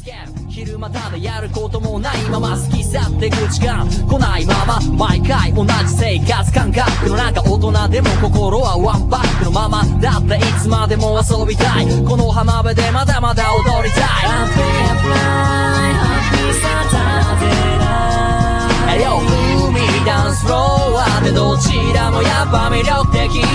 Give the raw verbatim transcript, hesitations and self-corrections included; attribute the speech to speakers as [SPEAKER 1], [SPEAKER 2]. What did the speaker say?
[SPEAKER 1] 昼間ただやることもないまま好きさってく時間来ないまま毎回同じ生活感覚の中大人でも心はワンパックのままだっていつまでも遊びたいこの浜辺でまだまだ踊りたい Happy fly Happy Saturday night Yo 海ダンスフロアでどちらもやっぱ魅力的